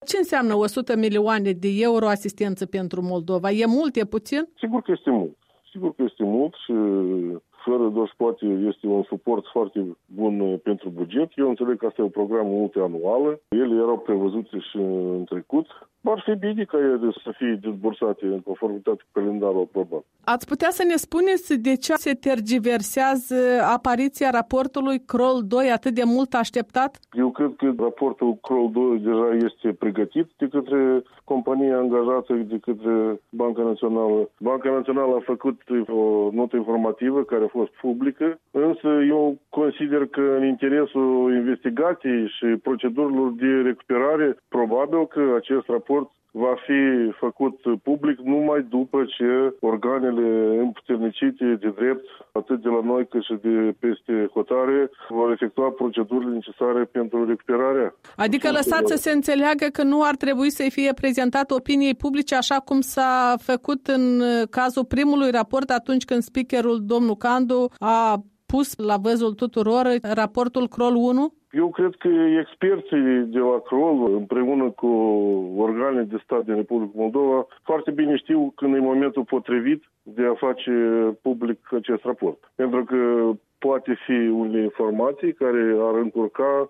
Ce înseamnă 100 milioane de euro asistență pentru Moldova? E mult, e puțin? Sigur că este mult. Sigur că este mult și fără doar poate este un suport foarte bun pentru buget. Eu înțeleg că asta e un program multianual. Ele erau prevăzute și în trecut. Ar fi bine ca ele să fie dezbursate în conformitate cu calendarul aprobat. Ați putea să ne spuneți de ce se tergiversează apariția raportului Kroll 2 atât de mult așteptat? Eu cred că raportul Kroll 2 deja este pregătit de către compania angajată, de către Banca Națională. Banca Națională a făcut o notă informativă care a fost publică, însă eu consider că în interesul investigației și procedurilor de recuperare, probabil că acest raport va fi făcut public numai după ce organele împuternicite de drept, atât de la noi cât și de peste hotare, vor efectua procedurile necesare pentru recuperarea. Adică lăsați să se înțeleagă că nu ar trebui să fie prezentat opiniei publice așa cum s-a făcut în cazul primului raport atunci când speakerul domnul Candu a pus la văzul tuturor raportul Kroll 1? Eu cred că experții de la Kroll, împreună cu organele de stat din Republica Moldova, foarte bine știu când e momentul potrivit de a face public acest raport. Pentru că poate fi unele informații care ar încurca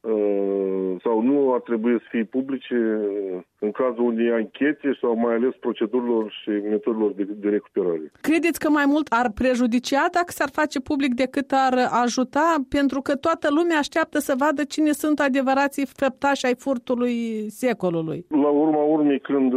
sau nu ar trebui să fie publice în cazul unei anchete sau mai ales procedurilor și metodelor de recuperare. Credeți că mai mult ar prejudicia dacă s-ar face public decât ar ajuta? Pentru că toată lumea așteaptă să vadă cine sunt adevărații făptași ai furtului secolului. La urma urmei, când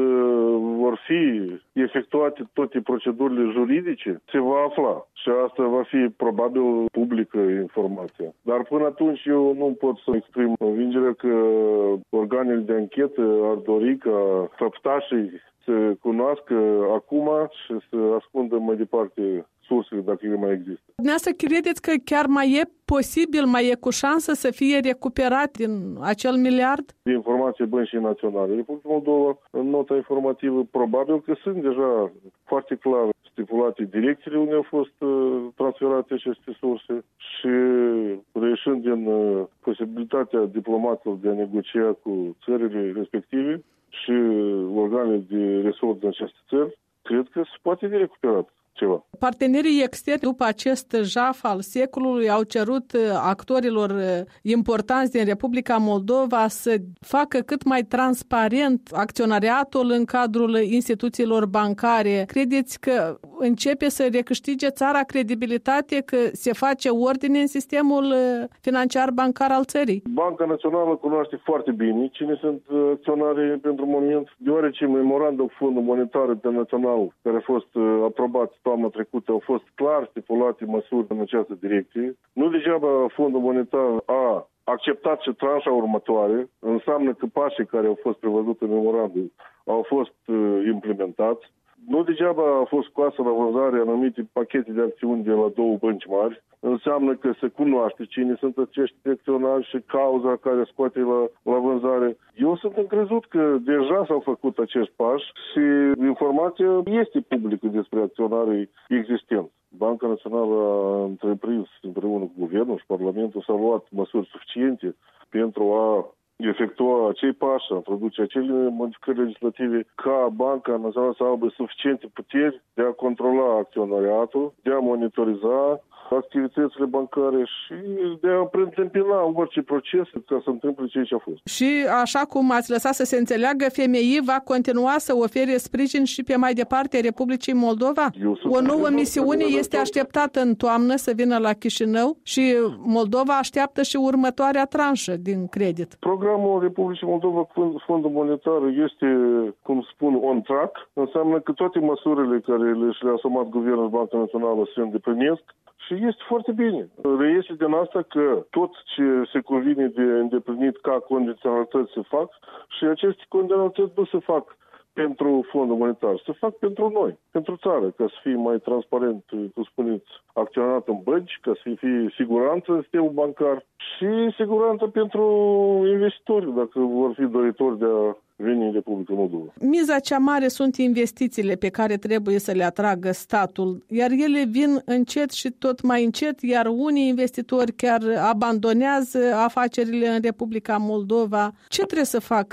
vor fi efectuate toate procedurile juridice, se va afla. Și asta va fi probabil publică informația. Dar până atunci eu nu pot să exprim convingerea că organele de anchetă ar dori ca făptașii să cunoască acum și să ascundă mai departe sursele, dacă ele mai există. Dumneavoastră credeți că chiar mai e posibil, mai e cu șansă să fie recuperat din acel miliard? De informație băncii naționale. Republica Moldova, în nota informativă, probabil că sunt deja foarte clar stipulate direcțiile unde au fost transferate aceste surse și reieșind din posibilitatea diplomaților de a negocia cu țările respective și organele de resort din aceste țări, cred că se poate de recuperat ceva. Partenerii externi, după acest jaf al secolului, au cerut actorilor importanți din Republica Moldova să facă cât mai transparent acționariatul în cadrul instituțiilor bancare. Credeți că începe să recâștige țara credibilitate, că se face ordine în sistemul financiar bancar al țării? Banca Națională cunoaște foarte bine cine sunt acționarii pentru moment, deoarece memorandul Fondul Monetar Internațional, care a fost aprobat toamna trecută, au fost clar stipulate măsuri în această direcție. Nu degeaba Fondul Monetar a acceptat și tranșa următoare, înseamnă că pașii care au fost prevăzuți în memorandum au fost implementați. Nu degeaba a fost scoasă la vânzare anumite pachete de acțiuni de la două bănci mari. Înseamnă că se cunoaște cine sunt acești acționari și cauza care scoate la vânzare. Eu sunt încrezut că deja s-au făcut acești pași și informația este publică despre acționarii existenți. Banca Națională a întreprins împreună cu Guvernul și Parlamentul s-au luat măsuri suficiente pentru a efectua acei pași, a produce acele modificări legislative ca Banca Națională să aibă suficiente puteri de a controla acționariatul, de a monitoriza activitățile bancare și de a preîntâmpina orice proces ca să întâmple ceea ce a fost. Și așa cum ați lăsat să se înțeleagă, FMI va continua să ofere sprijin și pe mai departe Republicii Moldova? O nouă misiune este așteptată în toamnă să vină la Chișinău și Moldova așteaptă și următoarea tranșă din credit. Programul Republicii Moldova cu Fondul Monetar este, cum spun, on track. Înseamnă că toate măsurile care le-a asumat Guvernul și Banca Națională se îndeplinesc. Și este foarte bine. Reiese din asta că tot ce se cuvine de îndeplinit ca condiționalități se fac și aceste condiționalități nu se fac pentru Fondul Monetar, se fac pentru noi, pentru țară, ca să fie mai transparent, cum spuneți, acționat în bănci, ca să fie siguranță în sistemul bancar și siguranță pentru investitori, dacă vor fi doritori de a veni în Republica Moldova. Miza cea mare sunt investițiile pe care trebuie să le atragă statul, iar ele vin încet și tot mai încet, iar unii investitori chiar abandonează afacerile în Republica Moldova. Ce trebuie să facă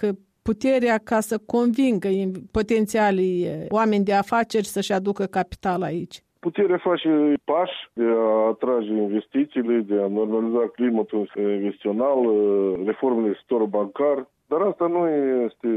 puterea ca să convingă potențialii oameni de afaceri să-și aducă capital aici? Puterea face pași de a atrage investițiile, de a normaliza climatul investițional, reformele sectorului bancar, dar asta nu este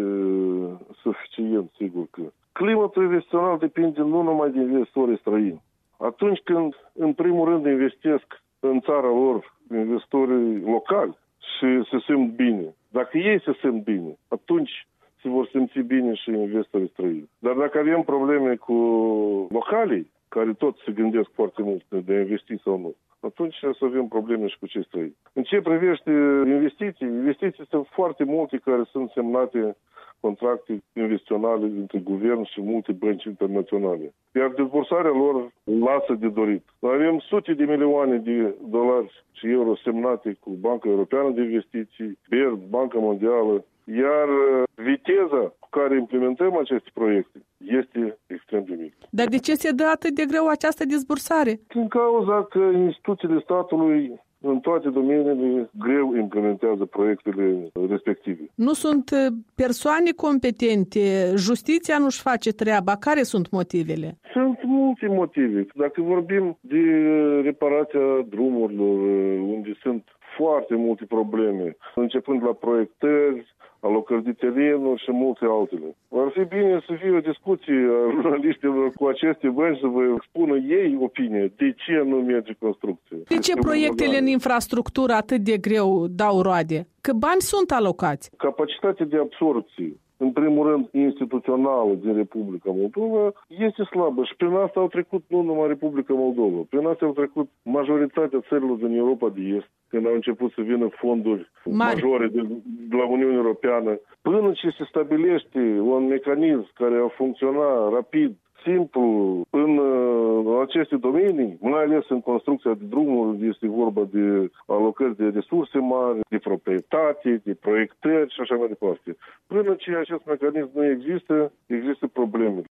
suficient, sigur că. Climatul investițional depinde nu numai de investitorii străini. Atunci când, în primul rând, investesc în țara lor investitorii locali și se simt bine, dacă ei se simt bine, atunci se vor simți bine și investitorii străini. Dar dacă avem probleme cu localii, care tot se gândesc foarte mult de investiții sau nu, atunci să avem probleme și cu cei străini. În ce privește investiții sunt foarte multe care sunt semnate contracte investiționale între guvern și multe bănci internaționale. Iar dezbursarea lor lasă de dorit. Avem sute de milioane de dolari și euro semnate cu Banca Europeană de Investiții, BERD, Banca Mondială, iar viteza cu care implementăm aceste proiecte este extrem de mică. Dar de ce se dă atât de greu această dezbursare? Din cauza că instituțiile statului în toate domeniile greu implementează proiectele respective. Nu sunt persoane competente, justiția nu-și face treaba. Care sunt motivele? Sunt multe motive. Dacă vorbim de reparația drumurilor, unde sunt foarte multe probleme, începând la proiectări, alocări de terenuri și multe altele. Ar fi bine să fie o discuție a jurnaliștilor cu aceste bănci să vă spună ei opinie de ce nu merge construcție. De ce proiectele în infrastructură atât de greu dau roade? Că bani sunt alocați. Capacitatea de absorbție, în primul rând instituțională din Republica Moldova, este slabă și prin asta au trecut nu numai Republica Moldova, prin asta au trecut majoritatea țărilor din Europa de Est, când au început să vină fonduri majore de la Uniunea Europeană, până ce se stabilește un mecanism care a funcționat rapid, simplu, în aceste domenii, mai ales în construcția de drumuri, este vorba de alocări de resurse mari, de proprietate, de proiectări și așa mai departe. Până ce acest mecanism nu există, există probleme.